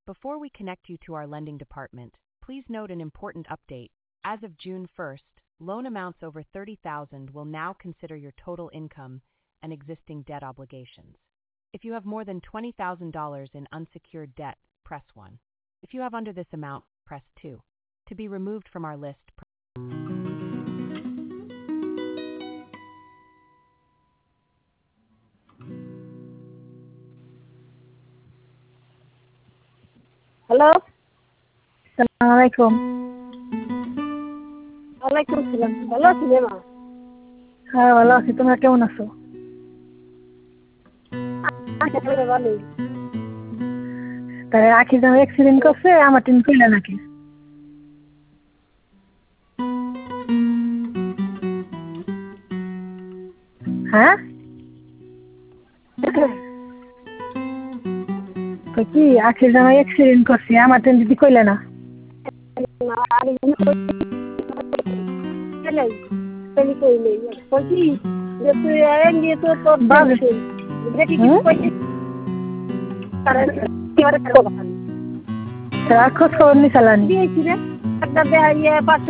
Before we connect you to our lending department, please note an important update. As of June 1st, loan amounts over $30,000 will now consider your total income and existing debt obligations. If you have more than $20,000 in unsecured debt, press 1. If you have under this amount, press 2. To be removed from our list, hello, আসসালামু আলাইকুম। ওয়ালাইকুম আসসালাম। ভালো আছি রে মা? হ্যাঁ ভালো আছি, তোমরা কেমন আছো? ভালোই। তাই আখি যেন অ্যাক্সিডেন্ট করছে, আমার টিম কইলে নাকি? হ্যাঁ তো কি আখি যেন অ্যাক্সিডেন্ট করছে, আমার টিম দিদি কইলে না? খোঁজ খবর নি চালানি।